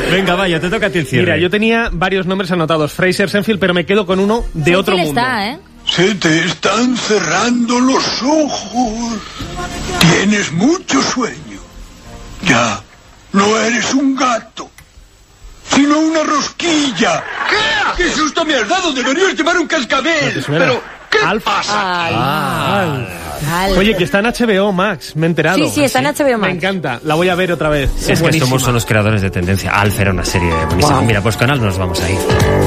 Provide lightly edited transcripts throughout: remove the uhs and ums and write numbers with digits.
Venga, vaya, te toca a ti el cierre. Mira, yo tenía varios nombres anotados, Fraser, Senfield, pero me quedo con uno de otro mundo. Se te están cerrando los ojos. Tienes mucho sueño. Ya no eres un gato, sino una rosquilla. ¿Qué susto me has dado? Deberías llevar un cascabel. Pero, ¿qué pasa? Oye, que está en HBO Max, me he enterado. Sí, está en HBO Max. Me encanta, la voy a ver otra vez. Es que estos son los creadores de Tendencia. Alf era una serie buenísima. Wow. Mira, pues con Alf nos vamos a ir.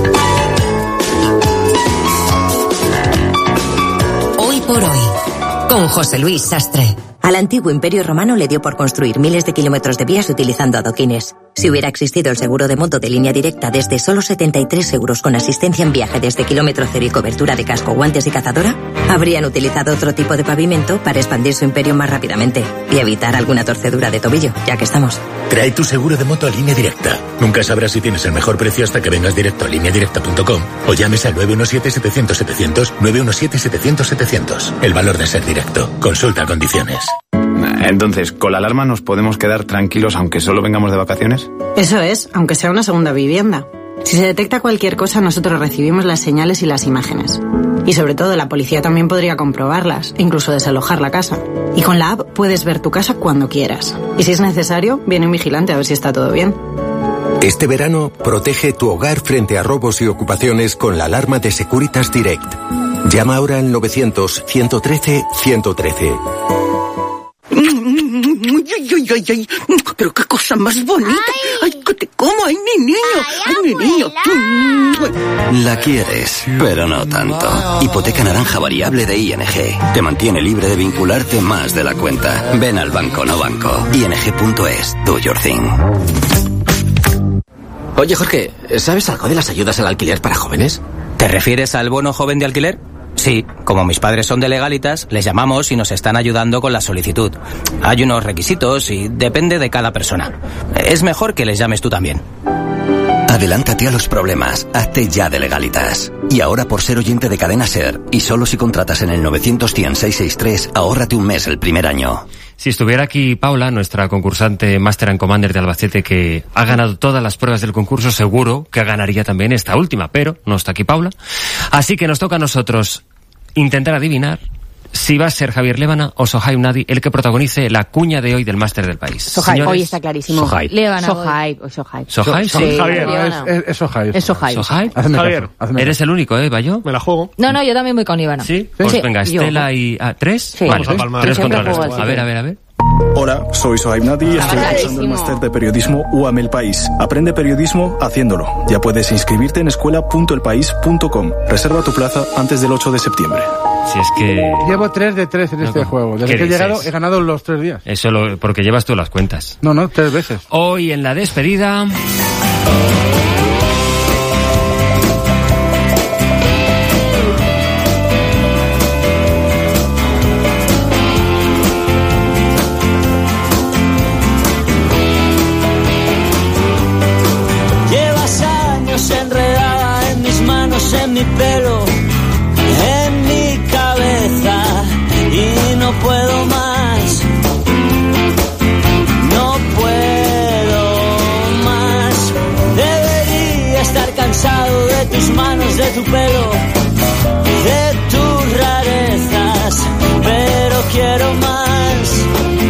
Hoy por hoy, con José Luis Sastre. Al antiguo Imperio Romano le dio por construir miles de kilómetros de vías utilizando adoquines. Si hubiera existido el seguro de moto de línea directa desde solo 73 euros con asistencia en viaje desde kilómetro cero y cobertura de casco, guantes y cazadora, habrían utilizado otro tipo de pavimento para expandir su imperio más rápidamente y evitar alguna torcedura de tobillo, ya que estamos. Trae tu seguro de moto a Línea Directa. Nunca sabrás si tienes el mejor precio hasta que vengas directo a lineadirecta.com o llames al 917-700-700, 917-700-700. El valor de ser directo. Consulta condiciones. Entonces, ¿con la alarma nos podemos quedar tranquilos aunque solo vengamos de vacaciones? Eso es, aunque sea una segunda vivienda. Si se detecta cualquier cosa, nosotros recibimos las señales y las imágenes. Y sobre todo, la policía también podría comprobarlas, e incluso desalojar la casa. Y con la app puedes ver tu casa cuando quieras. Y si es necesario, viene un vigilante a ver si está todo bien. Este verano, protege tu hogar frente a robos y ocupaciones con la alarma de Securitas Direct. Llama ahora al 900-113-113. Ay, pero qué cosa más bonita. Ay, que te como, ay, mi niño, ay, mi niño. La quieres, pero no tanto. Hipoteca naranja variable de ING. Te mantiene libre de vincularte más de la cuenta. Ven al Banco No Banco. ING.es. Do your thing. Oye, Jorge, ¿sabes algo de las ayudas al alquiler para jóvenes? ¿Te refieres al bono joven de alquiler? Sí, como mis padres son de Legalitas, les llamamos y nos están ayudando con la solicitud. Hay unos requisitos y depende de cada persona. Es mejor que les llames tú también. Adelántate a los problemas, hazte ya de Legalitas. Y ahora por ser oyente de Cadena Ser, y solo si contratas en el 900-100-663, ahórrate un mes el primer año. Si estuviera aquí Paula, nuestra concursante Master and Commander de Albacete, que ha ganado todas las pruebas del concurso, seguro que ganaría también esta última, pero no está aquí Paula. Así que nos toca a nosotros intentar adivinar si va a ser Javier Lébana o Sohaib Nadi el que protagonice la cuña de hoy del Máster del País. Sohaib, hoy está clarísimo. Sohaib. Lébana. Sohaib. ¿Sohaib? Sí, Javier. Es Sohaib. Es Sohaib. ¿Sohaib? Javier. Eres el único, ¿Bayo? Me la juego. No, yo también voy con Ivana. ¿Sí? Pues sí. Venga, Estela y... ¿tres? Sí. Vale, Vamos a palmar. 3 contra el resto. Así. A ver. Hola, soy Sohaib Nadi y estoy cursando el máster de periodismo UAM El País. Aprende periodismo haciéndolo. Ya puedes inscribirte en escuela.elpaís.com. Reserva tu plaza antes del 8 de septiembre. Si es que... Llevo 3 de 3 en este juego. Desde que he llegado, he ganado los 3 días. Eso porque llevas tú las cuentas. No, 3 veces. Hoy en la despedida... Llevas años enredada en mis manos, en mi pelo, en mi cabeza, y no puedo más, no puedo más. Debería estar cansado de tus manos, de tu pelo, de tus rarezas, pero quiero más,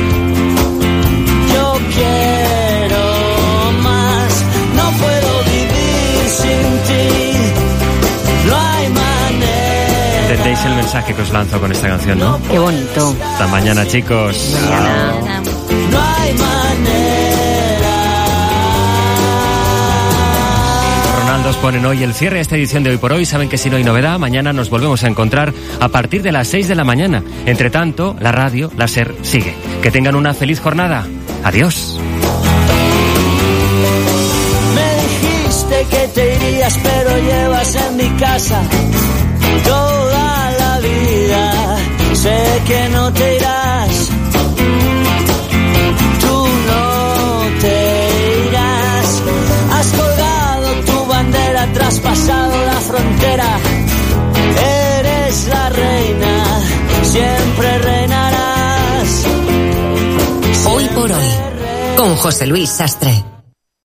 yo quiero más, no puedo vivir sin ti, no hay manera. Entendéis el mensaje que os lanzo con esta canción, ¿no? Qué bonito. Hasta mañana, chicos. Mañana. No hay manera. Ronaldos ponen hoy el cierre a esta edición de Hoy por Hoy. Saben que si no hay novedad, mañana nos volvemos a encontrar a partir de las 6 de la mañana. Entre tanto, la radio, la SER, sigue. Que tengan una feliz jornada. Adiós. Me dijiste que te irías, pero llevas en mi casa toda la vida. Sé que no te irás, tú no te irás. Has colgado tu bandera, traspasado la frontera. Eres la reina, siempre reinarás. Hoy por hoy, con José Luis Sastre.